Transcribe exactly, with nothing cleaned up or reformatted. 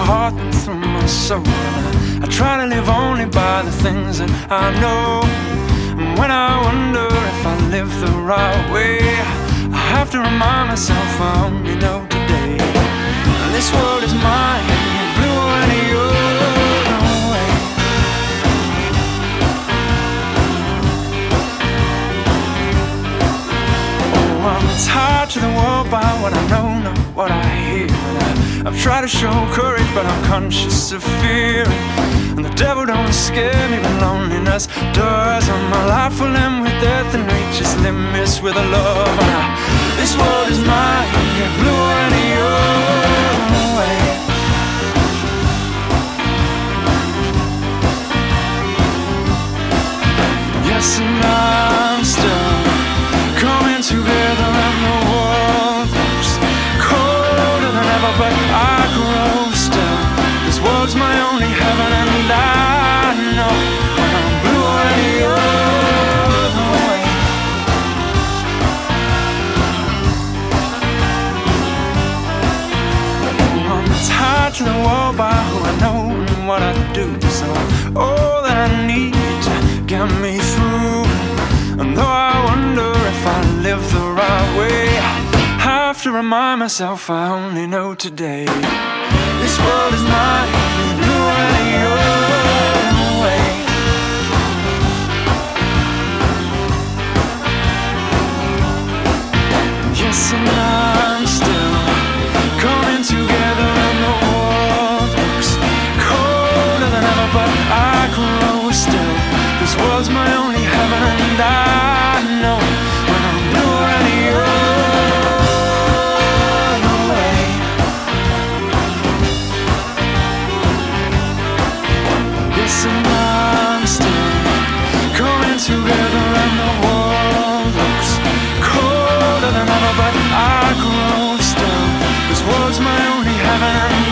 heart and through my soul. I try to live only by the things that I know. And when I wonder if I live the right way, I have to remind myself I only know today. And this world is mine, you blew any other way. Oh, I'm tied to the world by what I know, not what I hear. And I, I've tried to show courage, but I'm conscious of fear. And the devil don't scare me, but loneliness does. And my life will end with death and reaches limits with a love. And I, this world is mine, you blew any other way. Yes, and I'm still coming together, and the world looks colder than ever, but I grow still. This world's my only heaven, and I know when I'm blue any other way. I'm tied to the wall by who I know and what I do. So all that I need to get me through. And though I wonder if I live the right way, I have to remind myself I only know today. This world is mine, you blew any other way. Yes, and I'm still coming together, and the world looks colder than ever, but I grow still. This world's my only heaven, and I know when I'm blue any other way. Yes, and I'm still coming together, and the world looks colder than ever, but I grow still. This world's my only heaven, and